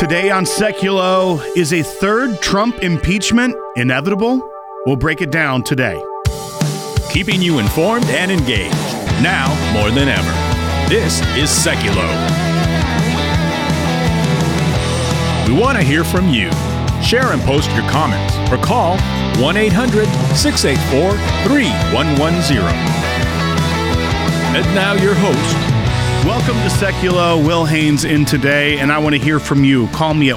Today on Seculo, is a third Trump impeachment inevitable? We'll break it down today. Keeping you informed and engaged, now more than ever. This is Seculo. We want to hear from you. Share and post your comments or call 1-800-684-3110. And now your host. Welcome to Seculo. Will Haynes in today, and I want to hear from you. Call me at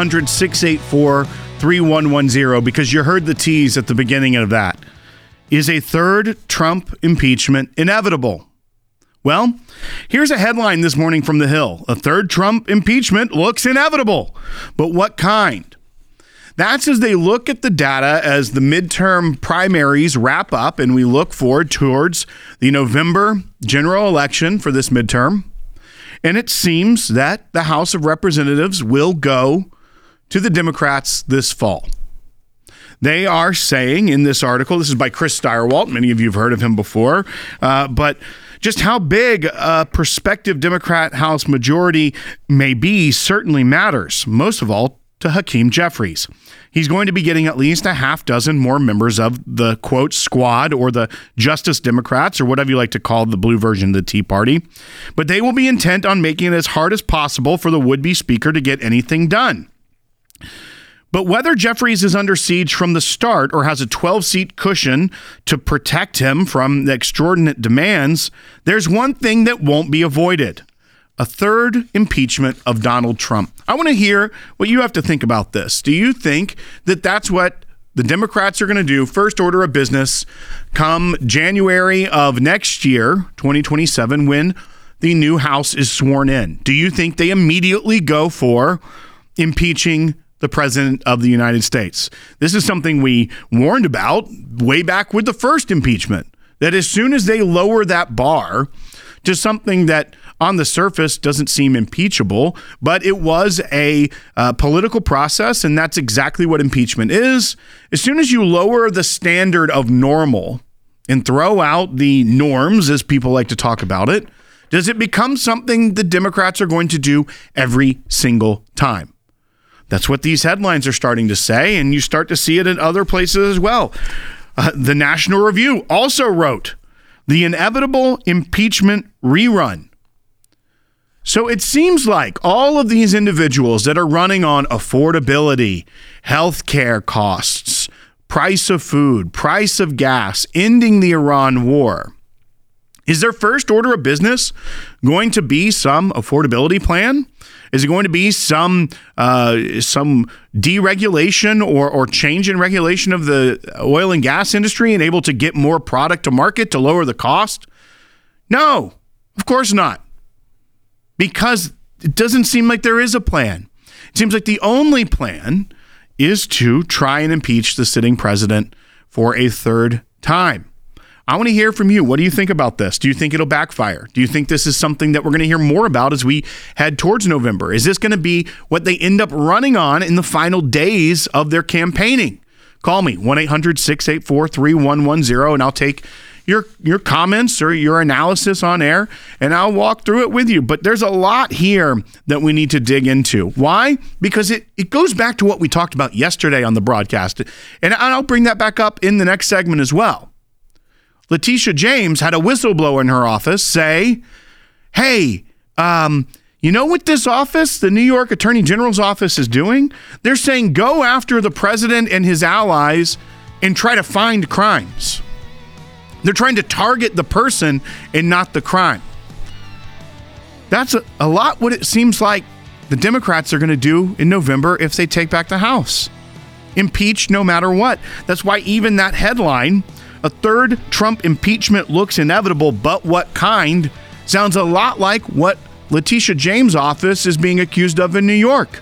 1-800-684-3110 because you heard the tease at the beginning of that. Is a third Trump impeachment inevitable? Well, here's a headline this morning from The Hill. A third Trump impeachment looks inevitable. But what kind? That's as they look at the data as the midterm primaries wrap up and we look forward towards the November general election for this midterm. And it seems that the House of Representatives will go to the Democrats this fall. They are saying in this article, this is by Chris Stirewalt, many of you have heard of him before, but just how big a prospective Democrat House majority may be certainly matters, most of all to Hakeem Jeffries. He's going to be getting at least a half dozen more members of the, quote, squad or the Justice Democrats or whatever you like to call the blue version of the Tea Party. But they will be intent on making it as hard as possible for the would-be speaker to get anything done. But whether Jeffries is under siege from the start or has a 12-seat cushion to protect him from the extraordinary demands, there's one thing that won't be avoided. A third impeachment of Donald Trump. I want to hear what you have to think about this. Do you think that that's what the Democrats are going to do, first order of business, come January of next year, 2027, when the new House is sworn in? Do you think they immediately go for impeaching the President of the United States? This is something we warned about way back with the first impeachment, that as soon as they lower that bar to something that on the surface doesn't seem impeachable, but it was a political process, and that's exactly what impeachment is. As soon as you lower the standard of normal and throw out the norms, as people like to talk about it, does it become something the Democrats are going to do every single time? That's what these headlines are starting to say, and you start to see it in other places as well. The National Review also wrote, "The inevitable impeachment rerun." So it seems like all of these individuals that are running on affordability, healthcare costs, price of food, price of gas, ending the Iran war, is their first order of business going to be some affordability plan? Is it going to be some deregulation or change in regulation of the oil and gas industry and able to get more product to market to lower the cost? No, of course not. Because it doesn't seem like there is a plan. It seems like the only plan is to try and impeach the sitting president for a third time. I want to hear from you. What do you think about this? Do you think it'll backfire? Do you think this is something that we're going to hear more about as we head towards November? Is this going to be what they end up running on in the final days of their campaigning? Call me, 1-800-684-3110, and I'll take your comments or your analysis on air, and I'll walk through it with you. But there's a lot here that we need to dig into. Why? Because it goes back to what we talked about yesterday on the broadcast, and I'll bring that back up in the next segment as well. Letitia James had a whistleblower in her office say, hey, you know what this office, the New York Attorney General's office, is doing? They're saying go after the president and his allies and try to find crimes. They're trying to target the person and not the crime. That's a lot what it seems like the Democrats are going to do in November if they take back the House. Impeach no matter what. That's why even that headline, a third Trump impeachment looks inevitable, but what kind, sounds a lot like what Letitia James' office is being accused of in New York.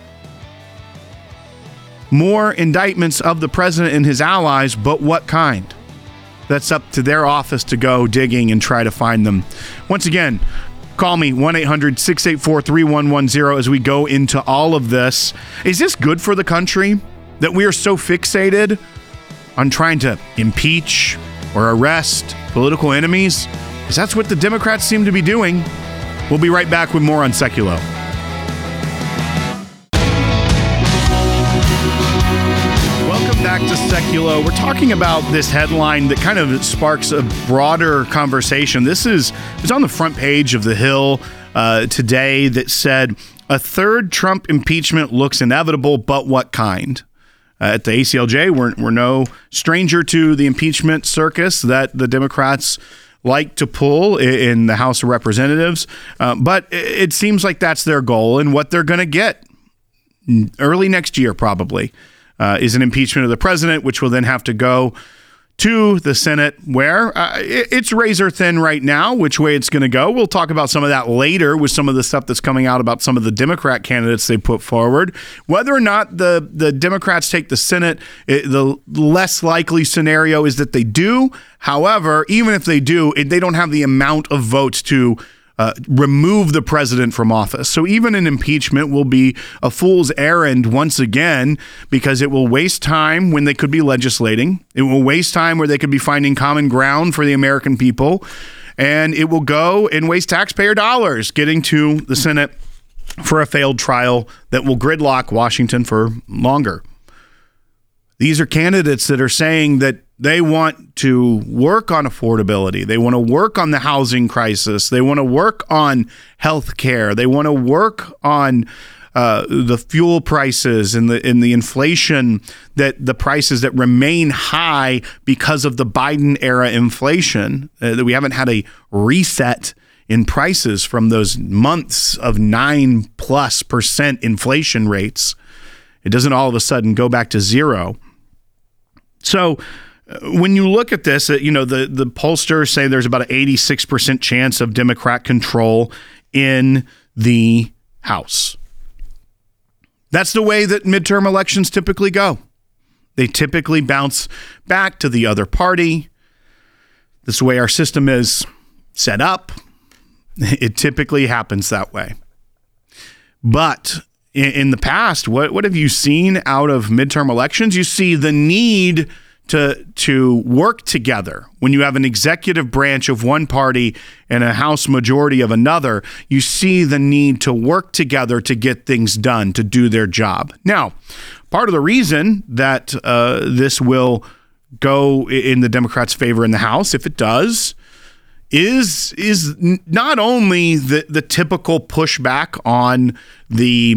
More indictments of the president and his allies, but what kind? That's up to their office to go digging and try to find them. Once again, call me, 1-800-684-3110 as we go into all of this. Is this good for the country that we are so fixated on trying to impeach or arrest political enemies? Because that's what the Democrats seem to be doing. We'll be right back with more on Seculo. to Seculo. We're talking about this headline that kind of sparks a broader conversation. It's on the front page of The Hill today that said, a third Trump impeachment looks inevitable, but what kind? At the ACLJ, we're no stranger to the impeachment circus that the Democrats like to pull in the House of Representatives. But it seems like that's their goal, and what they're going to get early next year probably is an impeachment of the president, which will then have to go to the Senate, where it's razor thin right now which way it's going to go. We'll talk about some of that later with some of the stuff that's coming out about some of the Democrat candidates they put forward. Whether or not the Democrats take the Senate, the less likely scenario is that they do. However, even if they do, they don't have the amount of votes to remove the president from office. So even an impeachment will be a fool's errand once again, because it will waste time when they could be legislating. It will waste time where they could be finding common ground for the American people. And it will go and waste taxpayer dollars getting to the Senate for a failed trial that will gridlock Washington for longer. These are candidates that are saying that they want to work on affordability. They want to work on the housing crisis. They want to work on health care. They want to work on the fuel prices and the inflation, that the prices that remain high because of the Biden era inflation, that we haven't had a reset in prices from those months of 9+% inflation rates. It doesn't all of a sudden go back to zero. So when you look at this, the pollsters say there's about an 86% chance of Democrat control in the House. That's the way that midterm elections typically go. They typically bounce back to the other party. This is the way our system is set up. It typically happens that way. But in the past, what have you seen out of midterm elections? You see the need to work together. When you have an executive branch of one party and a House majority of another, you see the need to work together to get things done, to do their job. Now, part of the reason that this will go in the Democrats' favor in the House, if it does, is not only the typical pushback on the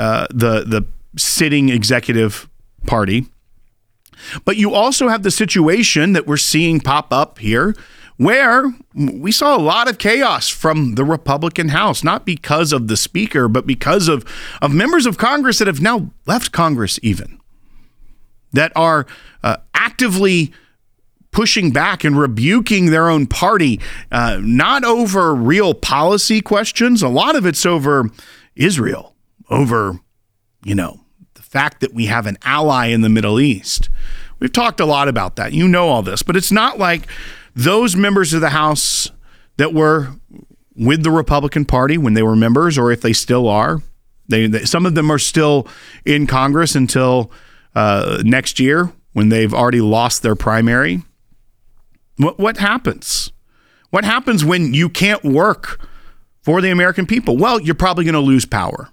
sitting executive party, but you also have the situation that we're seeing pop up here, where we saw a lot of chaos from the Republican House, not because of the speaker, but because of members of Congress that have now left Congress even, that are actively pushing back and rebuking their own party, not over real policy questions. A lot of it's over Israel, over, the fact that we have an ally in the Middle East. We've talked a lot about that. You know all this, but it's not like those members of the House that were with the Republican Party when they were members, or if they still are. Some of them are still in Congress until next year, when they've already lost their primary. What happens? What happens when you can't work for the American people? Well, you're probably going to lose power.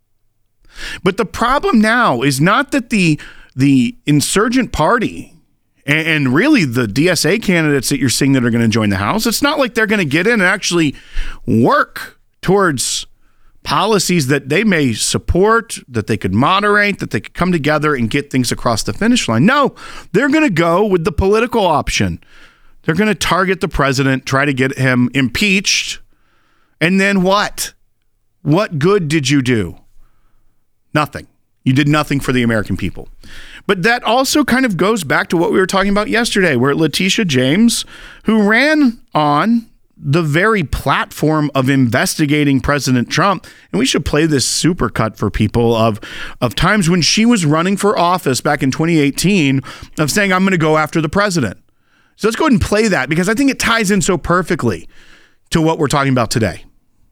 But the problem now is not that the insurgent party and really the DSA candidates that you're seeing that are going to join the House, it's not like they're going to get in and actually work towards policies that they may support, that they could moderate, that they could come together and get things across the finish line. No, they're going to go with the political option. They're going to target the president, try to get him impeached. And then what? What good did you do? Nothing. You did nothing for the American people. But that also kind of goes back to what we were talking about yesterday, where Letitia James, who ran on the very platform of investigating President Trump, and we should play this supercut for people of times when she was running for office back in 2018 of saying, I'm going to go after the president. So let's go ahead and play that, because I think it ties in so perfectly to what we're talking about today.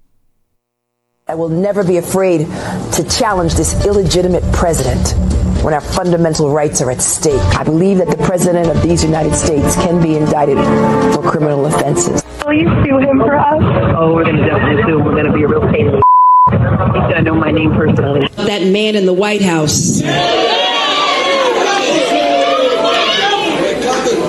I will never be afraid to challenge this illegitimate president when our fundamental rights are at stake. I believe that the president of these United States can be indicted for criminal offenses. Will you sue him for us? Oh, we're going to definitely sue him. We're going to be a real pain in the He's going to know my name personally. That man in the White House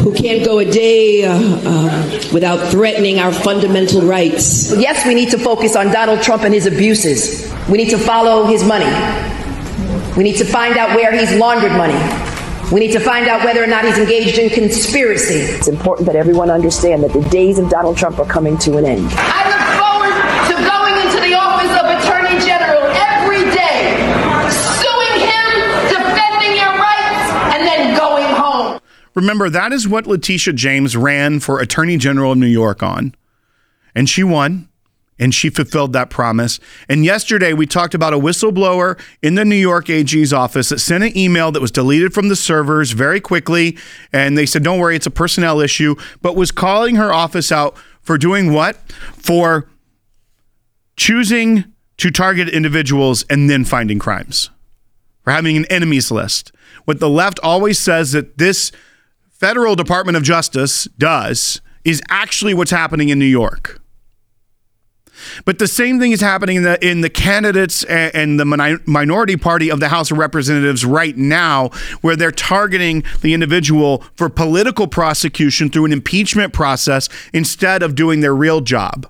who can't go a day without threatening our fundamental rights. Yes, we need to focus on Donald Trump and his abuses. We need to follow his money. We need to find out where he's laundered money. We need to find out whether or not he's engaged in conspiracy. It's important that everyone understand that the days of Donald Trump are coming to an end. I look forward to going into the office of Attorney General every day, suing him, defending your rights, and then going home. Remember, that is what Letitia James ran for Attorney General of New York on. And she won. And she fulfilled that promise. And yesterday, we talked about a whistleblower in the New York AG's office that sent an email that was deleted from the servers very quickly. And they said, don't worry, it's a personnel issue, but was calling her office out for doing what? For choosing to target individuals and then finding crimes. For having an enemies list. What the left always says that this federal Department of Justice does is actually what's happening in New York. But the same thing is happening in the candidates and the minority party of the House of Representatives right now, where they're targeting the individual for political prosecution through an impeachment process instead of doing their real job.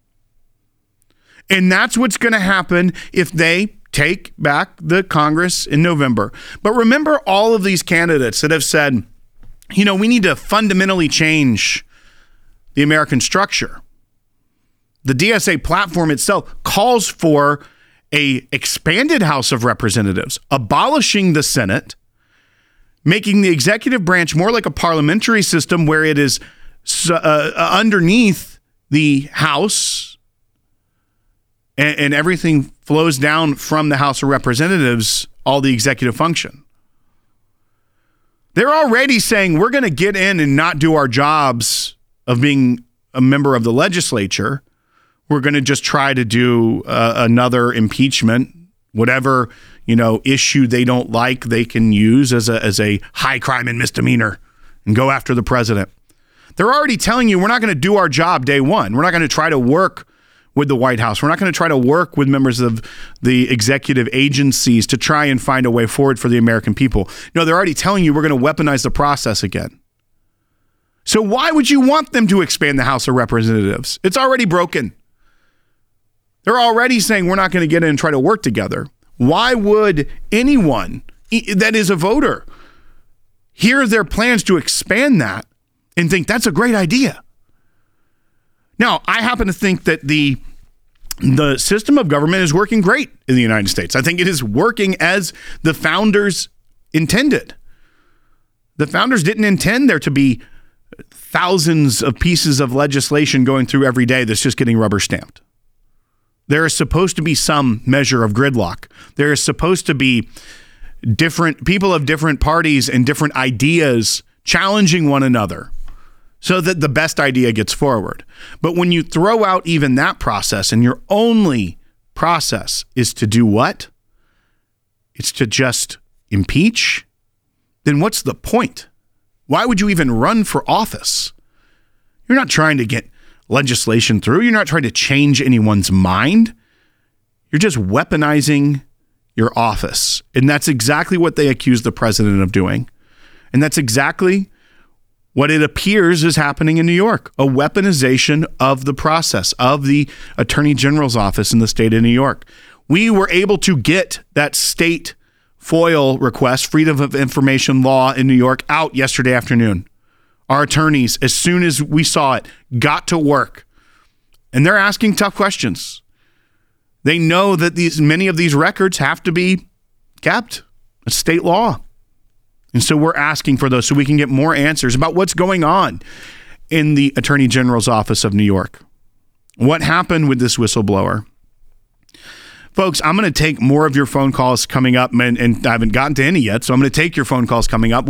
And that's what's going to happen if they take back the Congress in November. But remember all of these candidates that have said, we need to fundamentally change the American structure. The DSA platform itself calls for an expanded House of Representatives, abolishing the Senate, making the executive branch more like a parliamentary system where it is underneath the House and everything flows down from the House of Representatives, all the executive function. They're already saying we're going to get in and not do our jobs of being a member of the legislature. We're going to just try to do another impeachment, whatever, issue they don't like, they can use as a high crime and misdemeanor and go after the president. They're already telling you we're not going to do our job day one. We're not going to try to work with the White House. We're not going to try to work with members of the executive agencies to try and find a way forward for the American people. No, they're already telling you we're going to weaponize the process again. So why would you want them to expand the House of Representatives? It's already broken. They're already saying we're not going to get in and try to work together. Why would anyone that is a voter hear their plans to expand that and think that's a great idea? Now, I happen to think that the system of government is working great in the United States. I think it is working as the founders intended. The founders didn't intend there to be thousands of pieces of legislation going through every day that's just getting rubber stamped. There is supposed to be some measure of gridlock. There is supposed to be different people of different parties and different ideas challenging one another so that the best idea gets forward. But when you throw out even that process and your only process is to do what? It's to just impeach, then what's the point? Why would you even run for office? You're not trying to get legislation through. You're not trying to change anyone's mind. You're just weaponizing your office. And that's exactly what they accuse the president of doing. And that's exactly what it appears is happening in New York, a weaponization of the process of the Attorney General's office in the state of New York. We were able to get that state FOIL request, Freedom of Information Law in New York, out yesterday afternoon. Our attorneys, as soon as we saw it, got to work. And they're asking tough questions. They know that many of these records have to be kept. It's state law. And so we're asking for those so we can get more answers about what's going on in the Attorney General's office of New York. What happened with this whistleblower? Folks, I'm going to take more of your phone calls coming up, and I haven't gotten to any yet, so I'm going to take your phone calls coming up,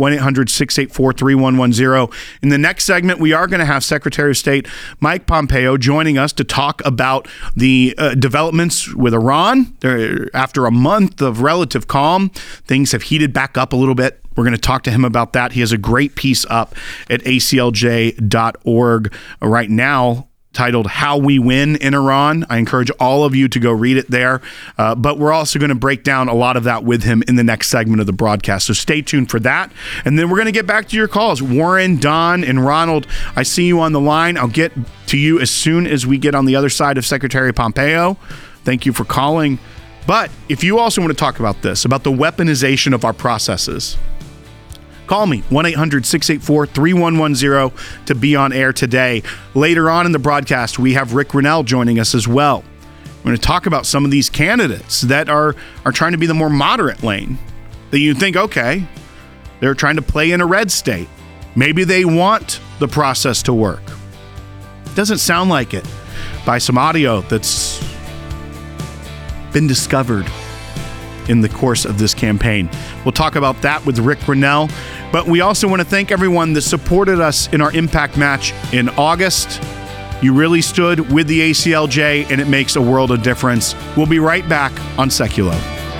1-800-684-3110. In the next segment, we are going to have Secretary of State Mike Pompeo joining us to talk about the developments with Iran. After a month of relative calm, things have heated back up a little bit. We're going to talk to him about that. He has a great piece up at aclj.org right now titled How We Win in Iran. I encourage all of you to go read it there. But we're also going to break down a lot of that with him in the next segment of the broadcast. So stay tuned for that. And then we're going to get back to your calls. Warren, Don, and Ronald, I see you on the line. I'll get to you as soon as we get on the other side of Secretary Pompeo. Thank you for calling. But if you also want to talk about this, about the weaponization of our processes, call me, 1-800-684-3110 to be on air today. Later on in the broadcast, we have Rick Grenell joining us as well. We're going to talk about some of these candidates that are trying to be the more moderate lane, that you think, okay, they're trying to play in a red state. Maybe they want the process to work. Doesn't sound like it by some audio that's been discovered in the course of this campaign. We'll talk about that with Rick Grenell. But we also want to thank everyone that supported us in our Impact match in August. You really stood with the ACLJ, and it makes a world of difference. We'll be right back on Seculo.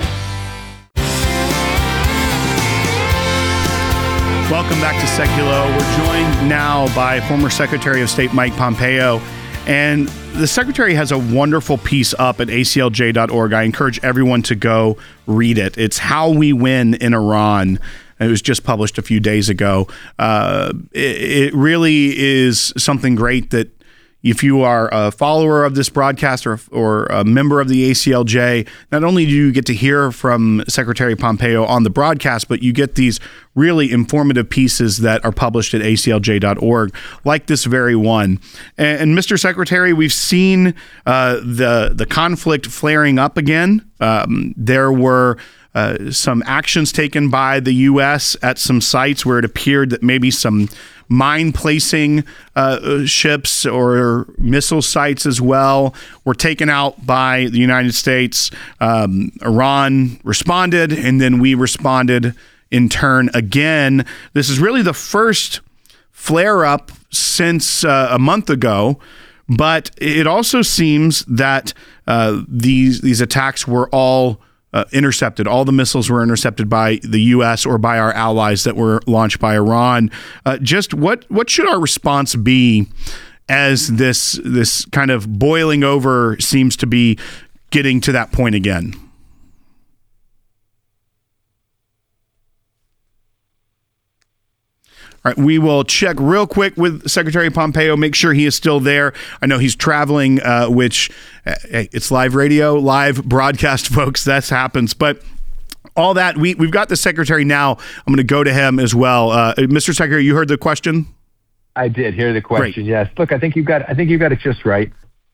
Welcome back to Seculo. We're joined now by former Secretary of State Mike Pompeo. And the Secretary has a wonderful piece up at aclj.org. I encourage everyone to go read it. It's How We Win in Iran. It was just published a few days ago. It really is something great that if you are a follower of this broadcast or a member of the ACLJ, not only do you get to hear from Secretary Pompeo on the broadcast, but you get these really informative pieces that are published at aclj.org, like this very one. And Mr. Secretary, we've seen the conflict flaring up again. There were some actions taken by the U.S. at some sites where it appeared that maybe some mine placing ships or missile sites as well were taken out by the United States. Iran responded, and then we responded in turn again. This is really the first flare-up since a month ago, but it also seems that these attacks were all intercepted. All the missiles were intercepted by the U.S. or by our allies that were launched by Iran. Just what should our response be as this kind of boiling over seems to be getting to that point again? All right, we will check real quick with Secretary Pompeo, make sure he is still there. I know he's traveling, which it's live radio, live broadcast, folks. That happens. But all that, we've got the Secretary now. I'm going to go to him as well. Mr. Secretary, you heard the question? I did hear the question. Great. Yes. Look, I think you've got it just right.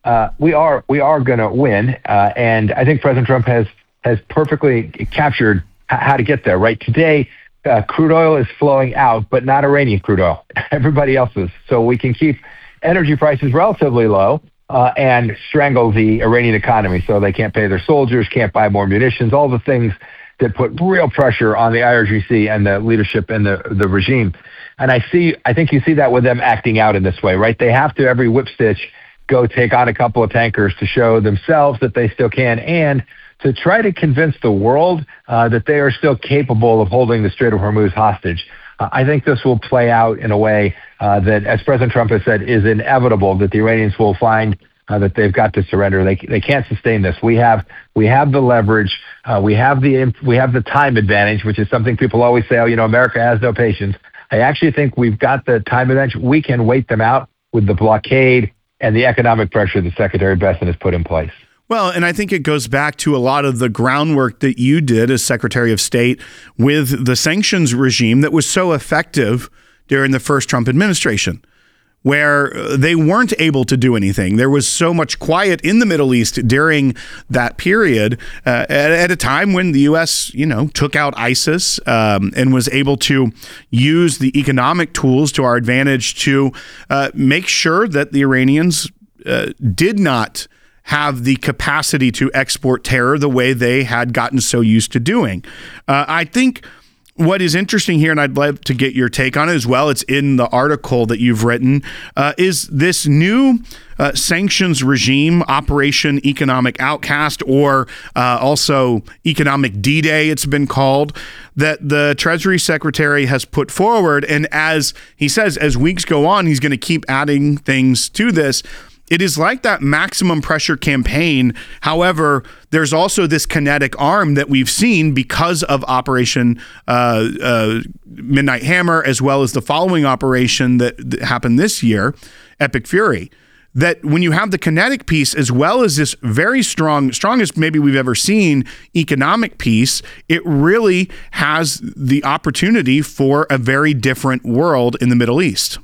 We are going to win, and I think President Trump has perfectly captured how to get there. Right today. Crude oil is flowing out, but not Iranian crude oil. Everybody else is. So we can keep energy prices relatively low and strangle the Iranian economy so they can't pay their soldiers, can't buy more munitions, all the things that put real pressure on the IRGC and the leadership and the regime. And I think you see that with them acting out in this way, right? They have to, every whip stitch, go take on a couple of tankers to show themselves that they still can, and to try to convince the world that they are still capable of holding the Strait of Hormuz hostage. I think this will play out in a way that, as President Trump has said, is inevitable, that the Iranians will find that they've got to surrender. They can't sustain this. We have the leverage. We have the time advantage, which is something people always say, America has no patience. I actually think we've got the time advantage. We can wait them out with the blockade and the economic pressure that Secretary Bessent has put in place. Well, and I think it goes back to a lot of the groundwork that you did as Secretary of State with the sanctions regime that was so effective during the first Trump administration, where they weren't able to do anything. There was so much quiet in the Middle East during that period at a time when the U.S., took out ISIS and was able to use the economic tools to our advantage to make sure that the Iranians did not have the capacity to export terror the way they had gotten so used to doing. I think what is interesting here, and I'd love to get your take on it as well, it's in the article that you've written, is this new sanctions regime, Operation Economic Outcast, or also Economic D-Day, it's been called, that the Treasury Secretary has put forward. And as he says, as weeks go on, he's going to keep adding things to this. It is like that maximum pressure campaign. However, there's also this kinetic arm that we've seen because of Operation Midnight Hammer, as well as the following operation that happened this year, Epic Fury. That when you have the kinetic piece as well as this very strongest maybe we've ever seen economic piece, it really has the opportunity for a very different world in the Middle East.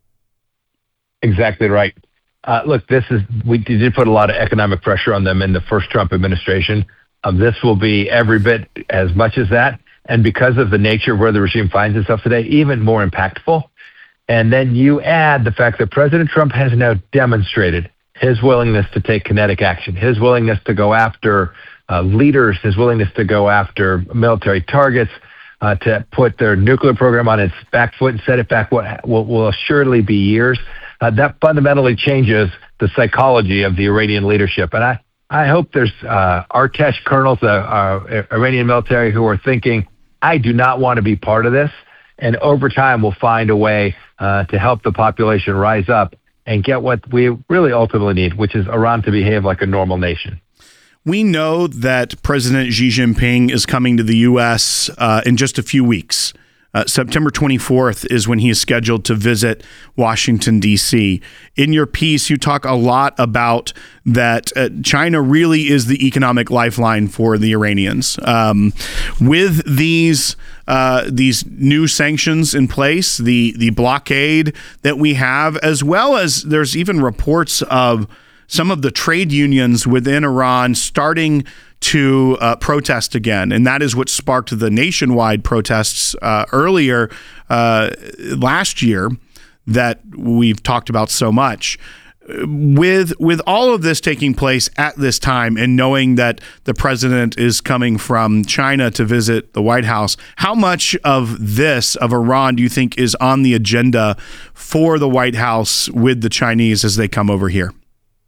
Exactly right. Look, we did put a lot of economic pressure on them in the first Trump administration. This will be every bit as much as that. And because of the nature of where the regime finds itself today, even more impactful. And then you add the fact that President Trump has now demonstrated his willingness to take kinetic action, his willingness to go after leaders, his willingness to go after military targets, to put their nuclear program on its back foot and set it back what will assuredly be years. That fundamentally changes the psychology of the Iranian leadership. And I hope there's Artesh colonels, Iranian military, who are thinking, I do not want to be part of this. And over time, we'll find a way to help the population rise up and get what we really ultimately need, which is Iran to behave like a normal nation. We know that President Xi Jinping is coming to the U.S. In just a few weeks. September 24th is when he is scheduled to visit Washington, D.C. In your piece, you talk a lot about that China really is the economic lifeline for the Iranians. With these new sanctions in place, the blockade that we have, as well as there's even reports of some of the trade unions within Iran starting to protest again. And that is what sparked the nationwide protests earlier last year that we've talked about so much. With all of this taking place at this time and knowing that the president is coming from China to visit the White House, how much of Iran, do you think is on the agenda for the White House with the Chinese as they come over here?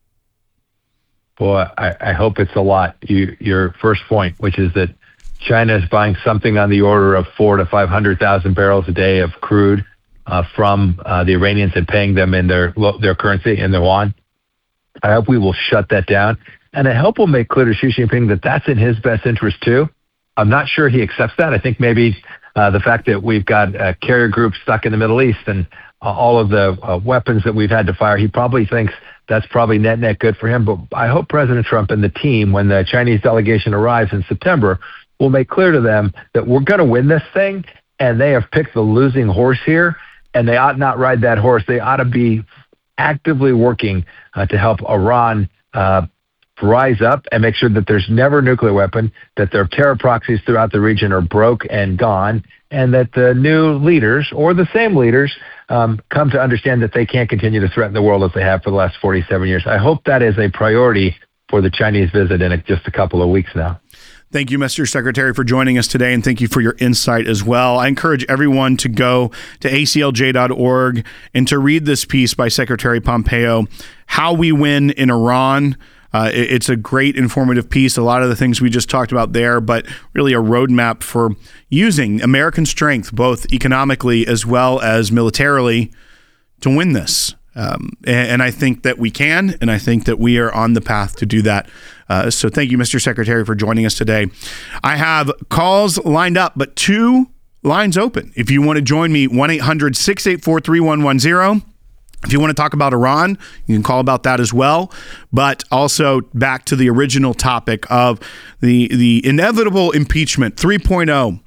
Boy, I hope it's a lot. Your first point, which is that China is buying something on the order of 400,000 to 500,000 barrels a day of crude from the Iranians and paying them in their currency, in their yuan. I hope we will shut that down. And I hope we'll make clear to Xi Jinping that that's in his best interest too. I'm not sure he accepts that. I think maybe the fact that we've got carrier groups stuck in the Middle East and all of the weapons that we've had to fire, he probably thinks that's probably net good for him. But I hope President Trump and the team, when the Chinese delegation arrives in September, will make clear to them that we're going to win this thing, and they have picked the losing horse here, and they ought not ride that horse. They ought to be actively working to help Iran rise up and make sure that there's never a nuclear weapon, that their terror proxies throughout the region are broke and gone, and that the new leaders or the same leaders come to understand that they can't continue to threaten the world as they have for the last 47 years. I hope that is a priority for the Chinese visit in just a couple of weeks now. Thank you, Mr. Secretary, for joining us today, and thank you for your insight as well. I encourage everyone to go to aclj.org and to read this piece by Secretary Pompeo, How We Win in Iran. It's a great informative piece, a lot of the things we just talked about there, but really a roadmap for using American strength, both economically as well as militarily, to win this. And I think that we can, and I think that we are on the path to do that. So thank you, Mr. Secretary, for joining us today. I have calls lined up, but 2 lines open. If you want to join me, 1-800-684-3110. If you want to talk about Iran, you can call about that as well. But also back to the original topic of the inevitable impeachment 3.0.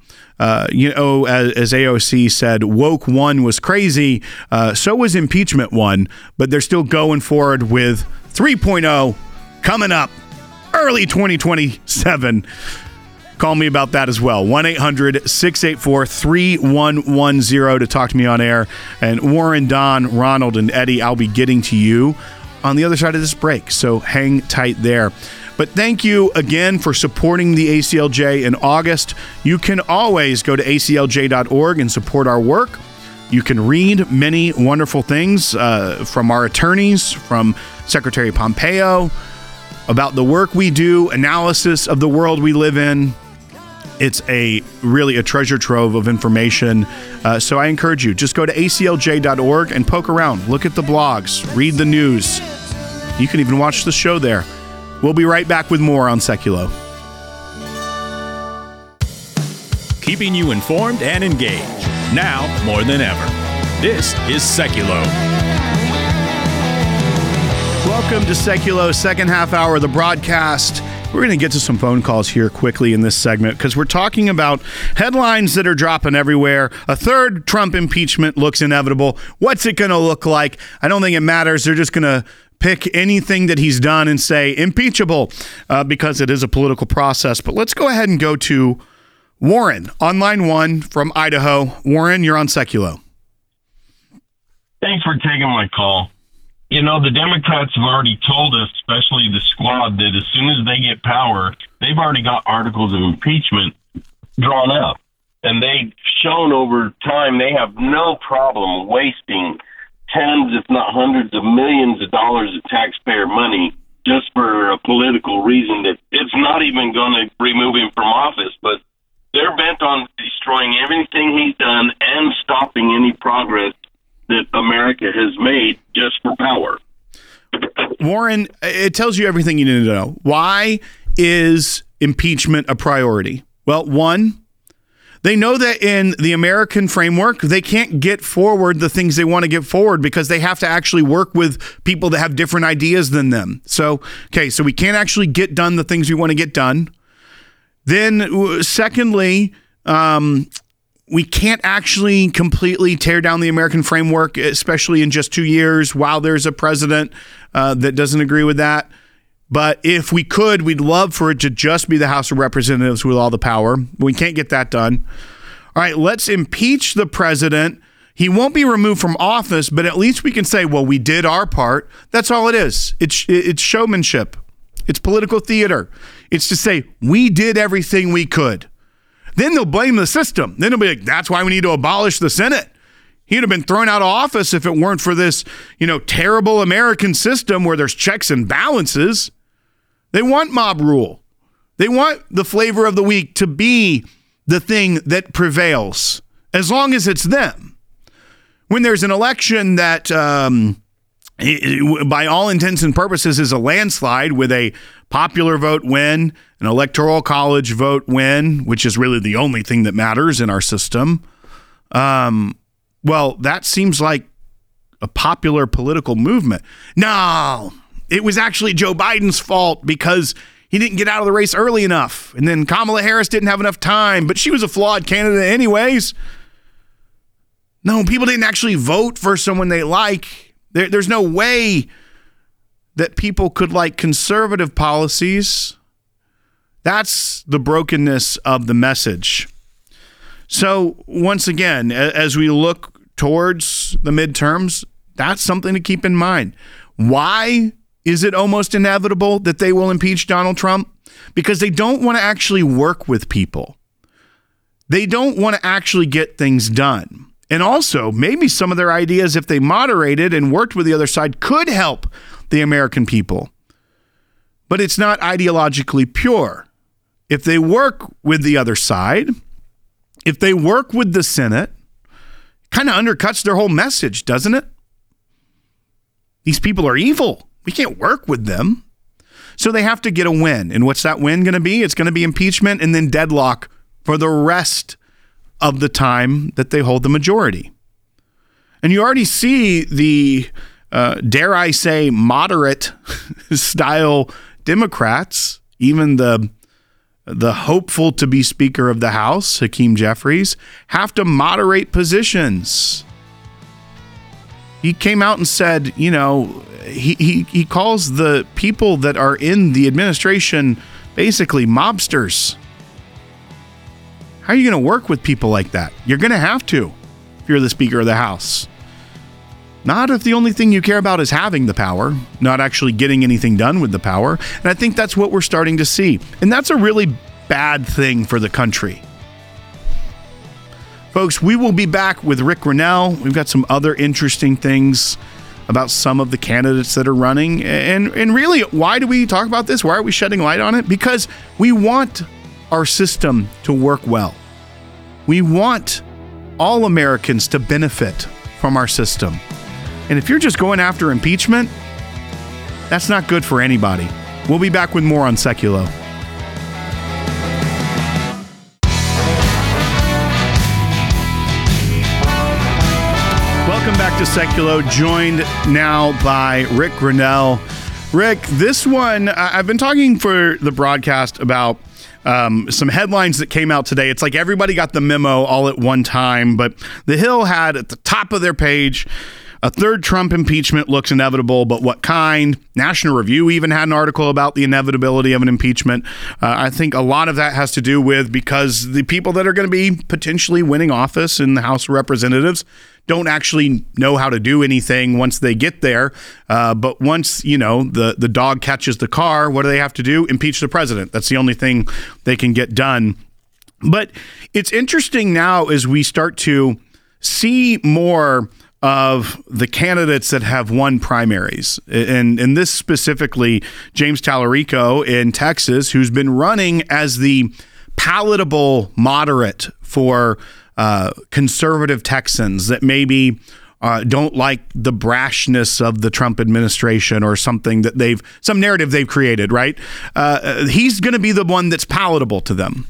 As AOC said, woke 1 was crazy. So was impeachment 1. But they're still going forward with 3.0 coming up early 2027. Call me about that as well. 1-800-684-3110 to talk to me on air. And Warren, Don, Ronald, and Eddie, I'll be getting to you on the other side of this break. So hang tight there. But thank you again for supporting the ACLJ in August. You can always go to aclj.org and support our work. You can read many wonderful things from our attorneys, from Secretary Pompeo, about the work we do, analysis of the world we live in. It's really a treasure trove of information. So I encourage you, just go to aclj.org and poke around. Look at the blogs, read the news. You can even watch the show there. We'll be right back with more on Seculo. Keeping you informed and engaged. Now more than ever. This is Seculo. Welcome to Seculo, second half hour of the broadcast. We're going to get to some phone calls here quickly in this segment because we're talking about headlines that are dropping everywhere. A third Trump impeachment looks inevitable. What's it going to look like? I don't think it matters. They're just going to pick anything that he's done and say impeachable because it is a political process. But let's go ahead and go to Warren on line 1 from Idaho. Warren, you're on Seculo. Thanks for taking my call. You know, the Democrats have already told us, especially the squad, that as soon as they get power, they've already got articles of impeachment drawn up. And they've shown over time they have no problem wasting tens, if not hundreds of millions of dollars of taxpayer money just for a political reason that it's not even going to remove him from office. But they're bent on destroying everything he's done and stopping any progress that America has made just for power. Warren, it tells you everything you need to know. Why is impeachment a priority? Well, one, they know that in the American framework, they can't get forward the things they want to get forward because they have to actually work with people that have different ideas than them. So we can't actually get done the things we want to get done. Then, secondly, we can't actually completely tear down the American framework, especially in just 2 years while there's a president that doesn't agree with that. But if we could, we'd love for it to just be the House of Representatives with all the power. We can't get that done. All right, let's impeach the president. He won't be removed from office, but at least we can say, well, we did our part. That's all it is. It's showmanship. It's political theater. It's to say, we did everything we could. Then they'll blame the system. Then they'll be like, that's why we need to abolish the Senate. He'd have been thrown out of office if it weren't for this, terrible American system where there's checks and balances. They want mob rule. They want the flavor of the week to be the thing that prevails, as long as it's them. When there's an election that, by all intents and purposes, is a landslide with a popular vote win, an electoral college vote win, which is really the only thing that matters in our system. Well, that seems like a popular political movement. No, it was actually Joe Biden's fault because he didn't get out of the race early enough. And then Kamala Harris didn't have enough time, but she was a flawed candidate anyways. No, people didn't actually vote for someone they like. There's no way that people could like conservative policies. That's the brokenness of the message. So once again, as we look towards the midterms, that's something to keep in mind. Why is it almost inevitable that they will impeach Donald Trump? Because they don't want to actually work with people. They don't want to actually get things done. And also, maybe some of their ideas, if they moderated and worked with the other side, could help the American people. But it's not ideologically pure. If they work with the other side, if they work with the Senate, kind of undercuts their whole message, doesn't it? These people are evil. We can't work with them. So they have to get a win. And what's that win going to be? It's going to be impeachment and then deadlock for the rest of the time that they hold the majority. And you already see the, dare I say, moderate style Democrats, even the hopeful to be Speaker of the House, Hakeem Jeffries, have to moderate positions. He came out and said, he calls the people that are in the administration basically mobsters. How are you going to work with people like that? You're going to have to if you're the Speaker of the House. Not if the only thing you care about is having the power, not actually getting anything done with the power. And I think that's what we're starting to see. And that's a really bad thing for the country. Folks, we will be back with Rick Grinnell. We've got some other interesting things about some of the candidates that are running. And really, why do we talk about this? Why are we shedding light on it? Because we want our system to work well. We want all Americans to benefit from our system. And if you're just going after impeachment, That's not good for anybody. We'll be back with more on Seculo. Welcome back to Seculo, joined now by Rick Grenell. Rick, this one, I've been talking for the broadcast about some headlines that came out today. It's like everybody got the memo all at one time, but The Hill had at the top of their page, a third Trump impeachment looks inevitable, but what kind? National Review even had an article about the inevitability of an impeachment. I think a lot of that has to do with because the people that are going to be potentially winning office in the House of Representatives don't actually know how to do anything once they get there. But once, the dog catches the car, what do they have to do? Impeach the president. That's the only thing they can get done. But it's interesting now as we start to see more of the candidates that have won primaries. And this specifically, James Tallarico in Texas, who's been running as the palatable moderate for conservative Texans that maybe don't like the brashness of the Trump administration or something that some narrative they've created, right? He's going to be the one that's palatable to them.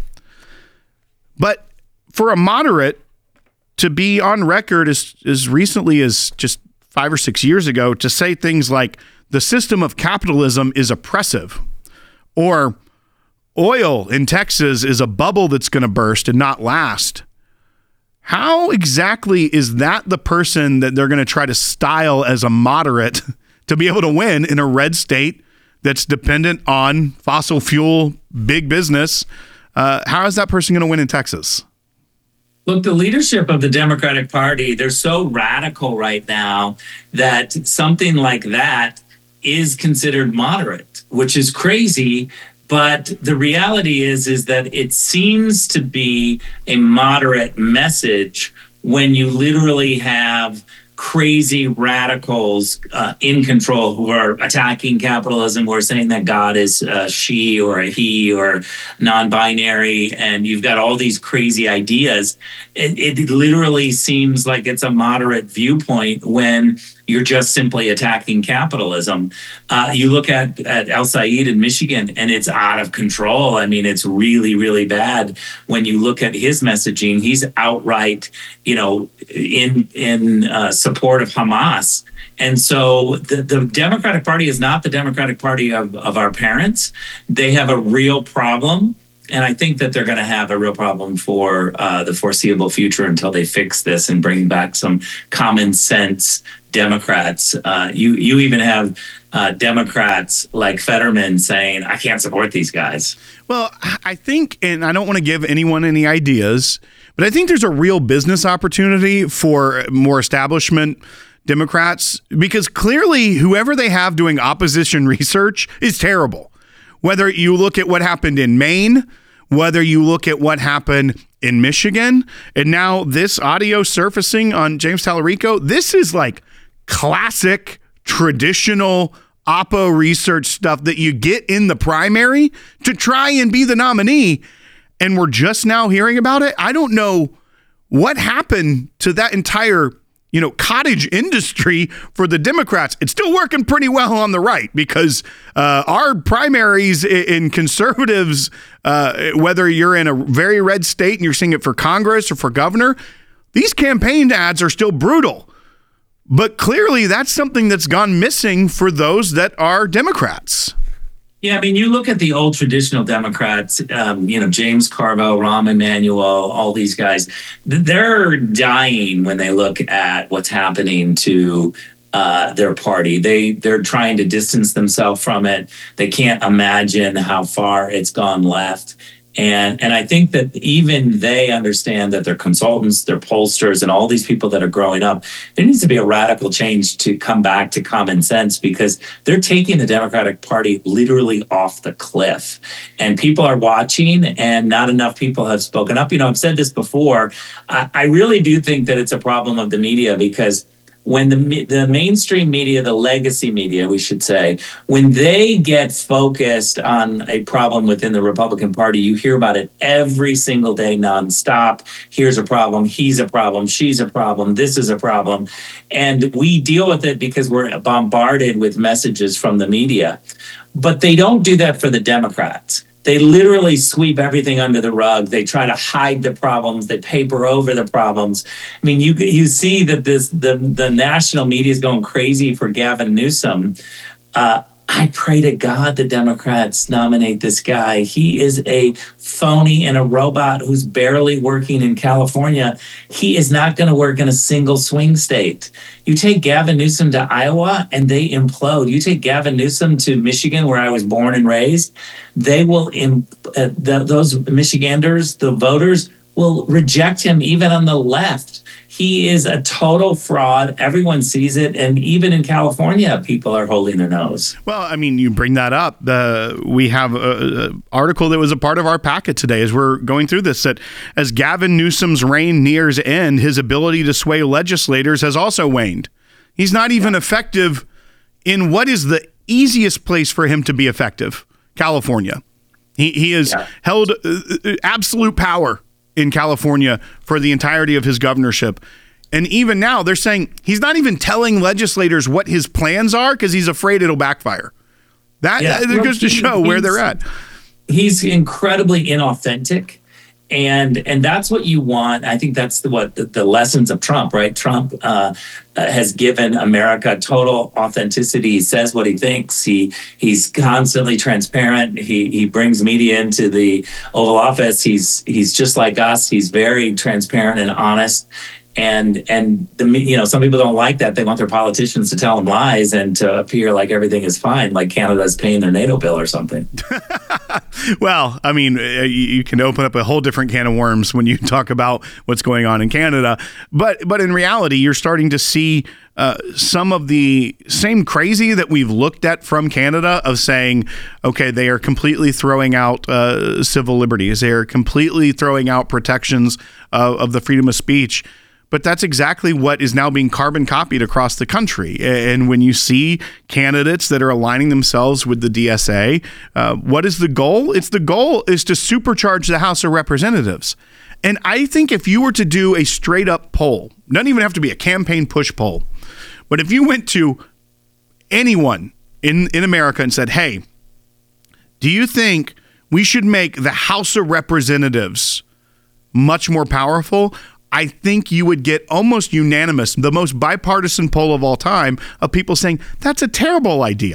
But for a moderate to be on record as recently as just 5 or 6 years ago to say things like the system of capitalism is oppressive, or oil in Texas is a bubble that's going to burst and not last. How exactly is that the person that they're going to try to style as a moderate to be able to win in a red state that's dependent on fossil fuel, big business? How is that person going to win in Texas? Look, the leadership of the Democratic Party, they're so radical right now that something like that is considered moderate, which is crazy. But the reality is that it seems to be a moderate message when you literally have crazy radicals in control who are attacking capitalism, who are saying that God is she or a he or non-binary, and you've got all these crazy ideas. It literally seems like it's a moderate viewpoint when you're just simply attacking capitalism. You look at El Said in Michigan, and it's out of control. I mean, it's really, really bad. When you look at his messaging, he's outright, in support of Hamas. And so the Democratic Party is not the Democratic Party of our parents. They have a real problem. And I think that they're going to have a real problem for the foreseeable future until they fix this and bring back some common sense Democrats. You even have Democrats like Fetterman saying, I can't support these guys. Well, I think, and I don't want to give anyone any ideas, but I think there's a real business opportunity for more establishment Democrats, because clearly whoever they have doing opposition research is terrible. Whether you look at what happened in Maine, whether you look at what happened in Michigan, and now this audio surfacing on James Tallarico, this is like classic, traditional Oppo research stuff that you get in the primary to try and be the nominee. And we're just now hearing about it. I don't know what happened to that entire cottage industry for the Democrats. It's still working pretty well on the right because our primaries in conservatives, whether you're in a very red state and you're seeing it for Congress or for governor, these campaign ads are still brutal. But clearly that's something that's gone missing for those that are Democrats. Yeah, I mean, you look at the old traditional Democrats, James Carville, Rahm Emanuel, all these guys, they're dying when they look at what's happening to their party. They're trying to distance themselves from it. They can't imagine how far it's gone left. And I think that even they understand that their consultants, their pollsters, and all these people that are growing up, there needs to be a radical change to come back to common sense, because they're taking the Democratic Party literally off the cliff. And people are watching, and not enough people have spoken up. I've said this before. I really do think that it's a problem of the media, because when the mainstream media, the legacy media, we should say, when they get focused on a problem within the Republican Party, you hear about it every single day nonstop. Here's a problem. He's a problem. She's a problem. This is a problem. And we deal with it because we're bombarded with messages from the media. But they don't do that for the Democrats. They literally sweep everything under the rug. They try to hide the problems. They paper over the problems. I mean, you see that the national media is going crazy for Gavin Newsom. I pray to God the Democrats nominate this guy. He is a phony and a robot who's barely working in California. He is not going to work in a single swing state. You take Gavin Newsom to Iowa and they implode. You take Gavin Newsom to Michigan, where I was born and raised, they will, those Michiganders, the voters, will reject him even on the left. He is a total fraud. Everyone sees it. And even in California, people are holding their nose. Well, I mean, you bring that up. We have an article that was a part of our packet today as we're going through this, that as Gavin Newsom's reign nears end, his ability to sway legislators has also waned. He's not even effective in what is the easiest place for him to be effective, California. He has held absolute power in California for the entirety of his governorship. And even now, they're saying he's not even telling legislators what his plans are because he's afraid it'll backfire. That goes to show where they're at. He's incredibly inauthentic. And that's what you want. I think that's what the lessons of Trump, right? Trump has given America total authenticity. He says what he thinks. He's constantly transparent. He brings media into the Oval Office. He's just like us. He's very transparent and honest. And some people don't like that. They want their politicians to tell them lies and to appear like everything is fine, like Canada's paying their NATO bill or something. Well, I mean, you can open up a whole different can of worms when you talk about what's going on in Canada. But in reality, you're starting to see some of the same crazy that we've looked at from Canada of saying, okay, they are completely throwing out civil liberties. They are completely throwing out protections of the freedom of speech. But that's exactly what is now being carbon copied across the country. And when you see candidates that are aligning themselves with the DSA, what is the goal? The goal is to supercharge the House of Representatives. And I think if you were to do a straight up poll, doesn't even have to be a campaign push poll, but if you went to anyone in America and said, hey, do you think we should make the House of Representatives much more powerful? I think you would get almost unanimous, the most bipartisan poll of all time, of people saying that's a terrible idea.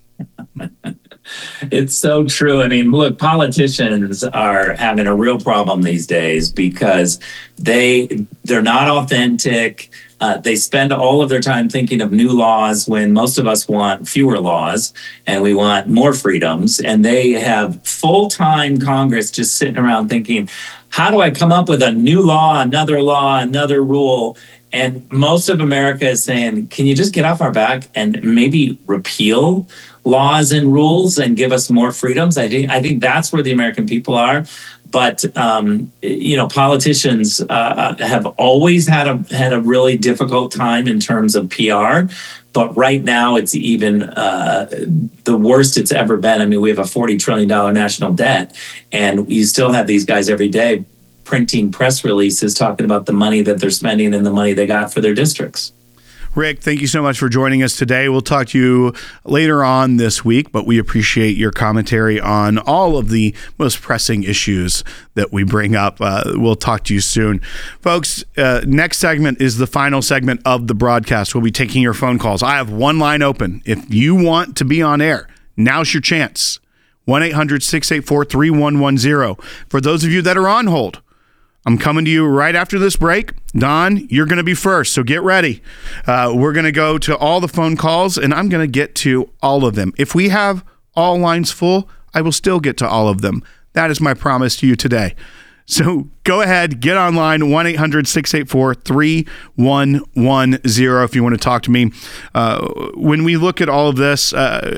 It's so true. I mean, look, politicians are having a real problem these days because they're not authentic. They spend all of their time thinking of new laws when most of us want fewer laws and we want more freedoms. And they have full-time Congress just sitting around thinking, how do I come up with a new law, another rule? And most of America is saying, can you just get off our back and maybe repeal laws and rules and give us more freedoms? I think that's where the American people are. But, politicians have always had a really difficult time in terms of PR. But right now, it's even the worst it's ever been. I mean, we have a $40 trillion national debt, and you still have these guys every day printing press releases talking about the money that they're spending and the money they got for their districts. Rick, thank you so much for joining us today. We'll talk to you later on this week, but we appreciate your commentary on all of the most pressing issues that we bring up. We'll talk to you soon. Folks, next segment is the final segment of the broadcast. We'll be taking your phone calls. I have one line open. If you want to be on air, now's your chance. 1-800-684-3110. For those of you that are on hold, I'm coming to you right after this break. Don, you're going to be first, so get ready. We're going to go to all the phone calls, and I'm going to get to all of them. If we have all lines full, I will still get to all of them. That is my promise to you today. So go ahead, get online, 1-800-684-3110 if you want to talk to me. When we look at all of this,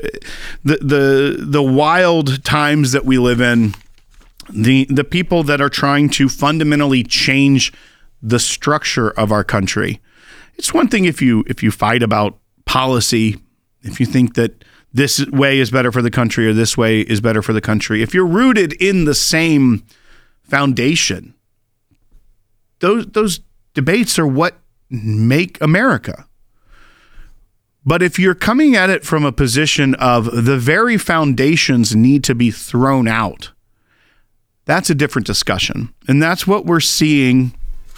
the wild times that we live in, the people that are trying to fundamentally change the structure of our country. It's one thing if you fight about policy, if you think that this way is better for the country or this way is better for the country. If you're rooted in the same foundation, those debates are what make America. But if you're coming at it from a position of the very foundations need to be thrown out, that's a different discussion. And that's what we're seeing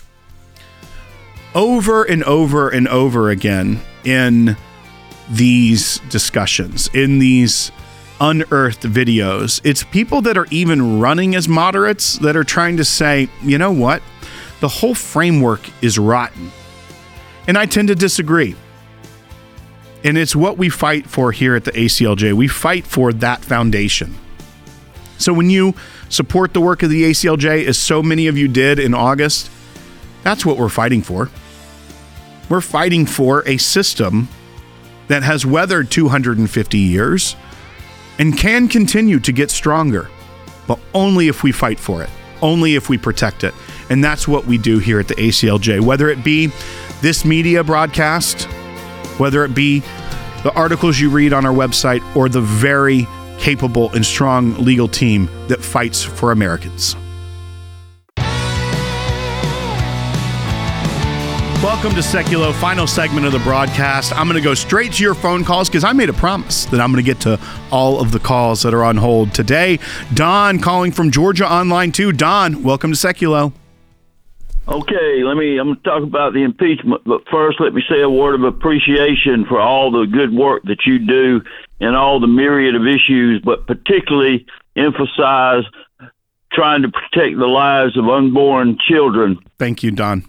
over and over and over again in these discussions, in these unearthed videos. It's people that are even running as moderates that are trying to say, you know what? The whole framework is rotten. And I tend to disagree. And it's what we fight for here at the ACLJ. We fight for that foundation. So when you support the work of the ACLJ, as so many of you did in August, that's what we're fighting for. We're fighting for a system that has weathered 250 years and can continue to get stronger, but only if we fight for it, only if we protect it. And that's what we do here at the ACLJ, whether it be this media broadcast, whether it be the articles you read on our website, or the very capable and strong legal team that fights for Americans. Welcome to Seculo, final segment of the broadcast. I'm going to go straight to your phone calls because I made a promise that I'm going to get to all of the calls that are on hold today. Don calling from Georgia on line 2. Don, welcome to Seculo. Okay, I'm going to talk about the impeachment, but first let me say a word of appreciation for all the good work that you do and all the myriad of issues, but particularly emphasize trying to protect the lives of unborn children. Thank you, Don.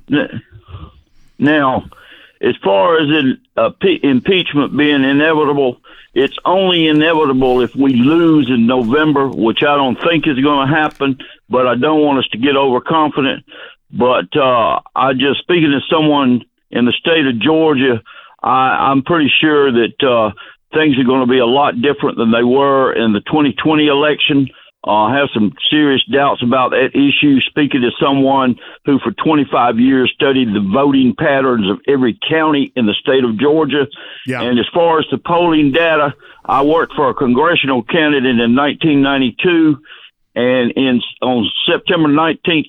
Now, as far as impeachment being inevitable, it's only inevitable if we lose in November, which I don't think is going to happen, but I don't want us to get overconfident. But I just, speaking to someone in the state of Georgia, I'm pretty sure that things are going to be a lot different than they were in the 2020 election. I have some serious doubts about that issue, speaking to someone who for 25 years studied the voting patterns of every county in the state of Georgia. Yeah. And as far as the polling data, I worked for a congressional candidate in 1992, and on September 19th,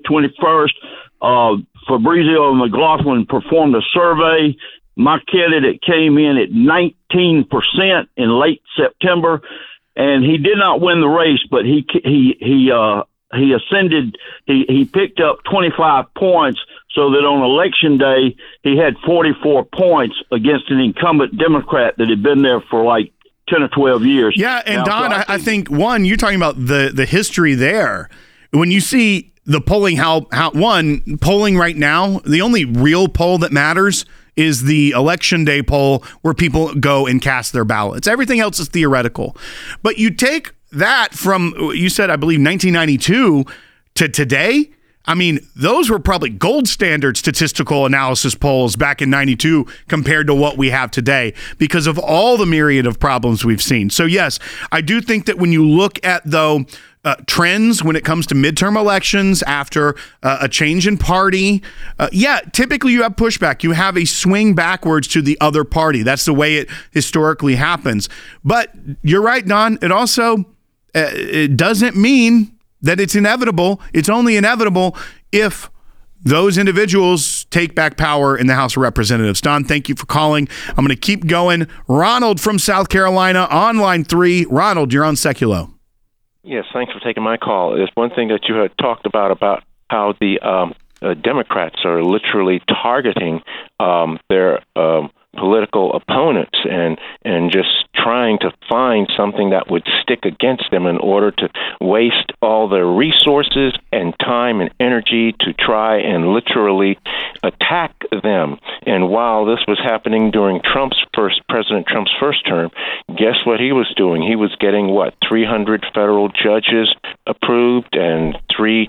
2021, Fabrizio and McLaughlin performed a survey. My candidate came in at 19% in late September, and he did not win the race, but he ascended. He picked up 25 points, so that on election day he had 44 points against an incumbent Democrat that had been there for like 10 or 12 years. Yeah, and now, Don, I think one, you're talking about the history there. When you see the polling, how polling right now, the only real poll that matters is the election day poll where people go and cast their ballots. Everything else is theoretical. But you take that from, you said, I believe, 1992 to today. I mean, those were probably gold standard statistical analysis polls back in 92 compared to what we have today because of all the myriad of problems we've seen. So, yes, I do think that when you look at, though, trends when it comes to midterm elections after a change in party, typically you have pushback. You have a swing backwards to the other party. That's the way it historically happens. But you're right, Don. It also it doesn't mean that it's inevitable. It's only inevitable if those individuals take back power in the House of Representatives. Don, thank you for calling. I'm going to keep going. Ronald from South Carolina on line 3. Ronald, you're on Seculo. Yes, thanks for taking my call. There's one thing that you had talked about how the Democrats are literally targeting their political opponents and just trying to find something that would stick against them in order to waste all their resources and time and energy to try and literally attack them. And while this was happening during President Trump's first term, guess what he was doing? He was getting 300 federal judges approved and 3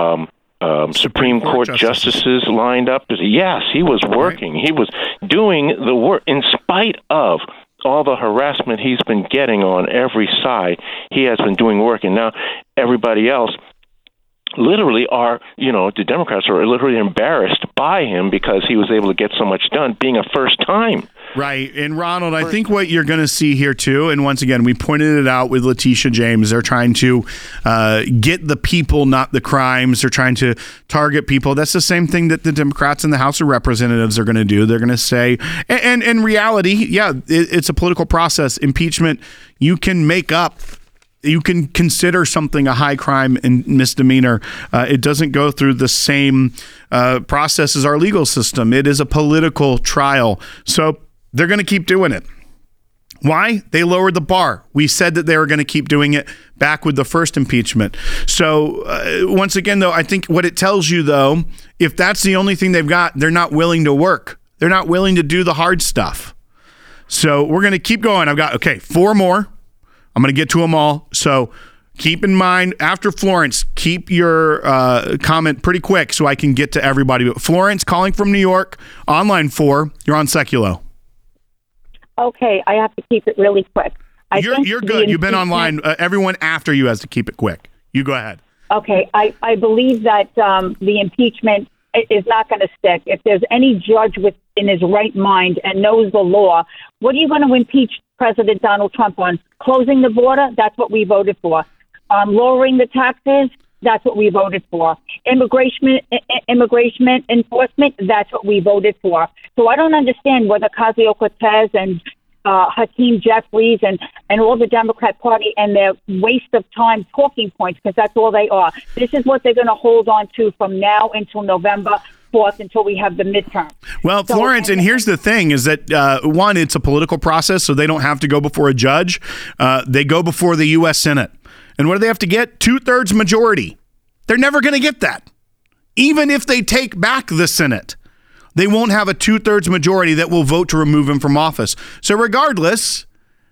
Supreme Court justices lined up. Yes, he was working. He was doing the work in spite of all the harassment he's been getting on every side. He has been doing work, and now everybody else literally are, the Democrats are literally embarrassed by him because he was able to get so much done being a first time. Right. And Ronald, I think what you're going to see here too, and once again, we pointed it out with Letitia James, they're trying to get the people, not the crimes. They're trying to target people. That's the same thing that the Democrats in the House of Representatives are going to do. They're going to say, and in reality, it's a political process. Impeachment, you can make up. You can consider something a high crime and misdemeanor. It doesn't go through the same process as our legal system. It is a political trial. So they're going to keep doing it. Why? They lowered the bar. We said that they were going to keep doing it back with the first impeachment. So once again, though, I think what it tells you, though, if that's the only thing they've got, they're not willing to work. They're not willing to do the hard stuff. So we're going to keep going. I've got, 4 more. I'm going to get to them all. So keep in mind, after Florence, keep your comment pretty quick so I can get to everybody. But Florence, calling from New York, on line 4, you're on Seculo. Okay, I have to keep it really quick. You're good. You've been online. Everyone after you has to keep it quick. You go ahead. Okay, I believe that the impeachment is not going to stick. If there's any judge in his right mind and knows the law, what are you going to impeach President Donald Trump on? Closing the border? That's what we voted for. Lowering the taxes? That's what we voted for. Immigration enforcement? That's what we voted for. So I don't understand whether Ocasio-Cortez and Hakeem Jeffries and all the Democrat Party and their waste of time talking points, because that's all they are. This is what they're going to hold on to from now until November 4th until we have the midterm. Well, Florence, and here's the thing is that, one, it's a political process, so they don't have to go before a judge. They go before the U.S. Senate. And what do they have to get? 2/3 majority. They're never going to get that. Even if they take back the Senate, they won't have a 2/3 majority that will vote to remove him from office. So regardless,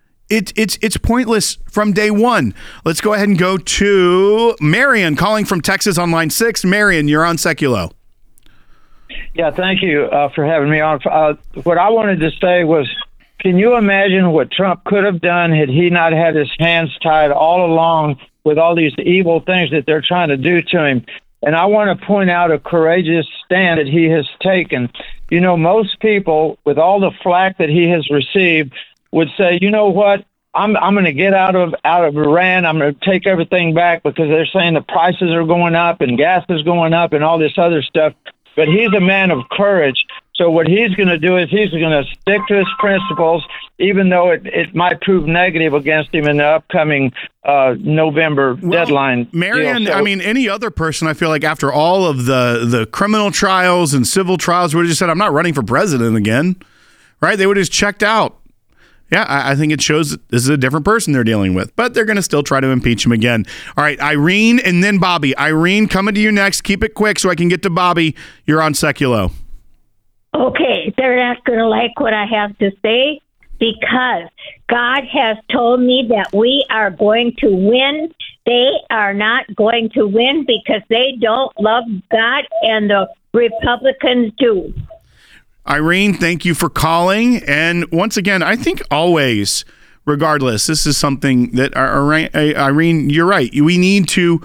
it's pointless from day one. Let's go ahead and go to Marion calling from Texas on line 6. Marion, you're on Seculo. Yeah, thank you for having me on. What I wanted to say was, can you imagine what Trump could have done had he not had his hands tied all along with all these evil things that they're trying to do to him? And I want to point out a courageous stand that he has taken. Most people, with all the flack that he has received, would say, you know what, I'm going to get out of Iran. I'm going to take everything back because they're saying the prices are going up and gas is going up and all this other stuff. But he's a man of courage. So what he's going to do is he's going to stick to his principles, even though it might prove negative against him in the upcoming November deadline. Marion, I mean, any other person, I feel like after all of the criminal trials and civil trials would have just said, I'm not running for president again, right? They would have just checked out. Yeah, I think it shows that this is a different person they're dealing with, but they're going to still try to impeach him again. All right, Irene and then Bobby. Irene, coming to you next. Keep it quick so I can get to Bobby. You're on Seculo. Okay, they're not going to like what I have to say because God has told me that we are going to win. They are not going to win because they don't love God and the Republicans do. Irene, thank you for calling. And once again, I think always, regardless, this is something that, Irene, you're right. We need to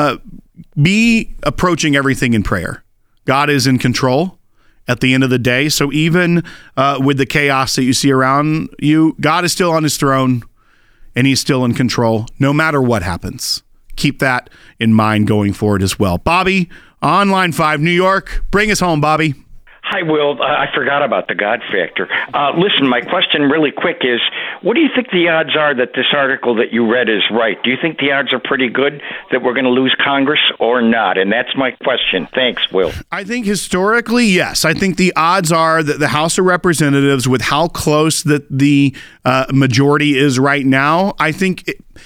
be approaching everything in prayer. God is in control at the end of the day. So even with the chaos that you see around you, God is still on his throne and he's still in control no matter what happens. Keep that in mind going forward as well. Bobby, on line 5, New York. Bring us home, Bobby. Hi, Will. I forgot about the God factor. Listen, my question really quick is, what do you think the odds are that this article that you read is right? Do you think the odds are pretty good that we're going to lose Congress or not? And that's my question. Thanks, Will. I think historically, yes. I think the odds are that the House of Representatives, with how close that the majority is right now, I think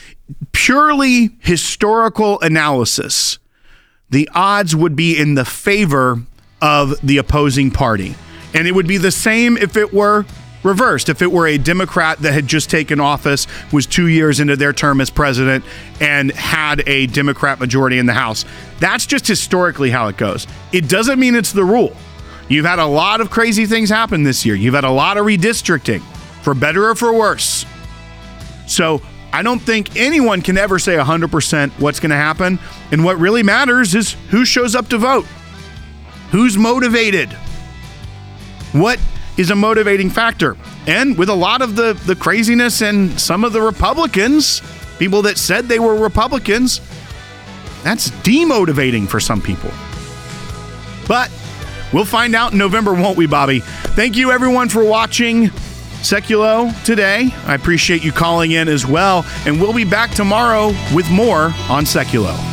purely historical analysis, the odds would be in the favor of the opposing party. And it would be the same if it were reversed, if it were a Democrat that had just taken office, was 2 years into their term as president, and had a Democrat majority in the House. That's just historically how it goes. It doesn't mean it's the rule. You've had a lot of crazy things happen this year. You've had a lot of redistricting, for better or for worse. So I don't think anyone can ever say 100% what's going to happen. And what really matters is who shows up to vote. Who's motivated? What is a motivating factor? And with a lot of the craziness and some of the Republicans, people that said they were Republicans, that's demotivating for some people. But we'll find out in November, won't we, Bobby? Thank you, everyone, for watching Seculo today. I appreciate you calling in as well. And we'll be back tomorrow with more on Seculo.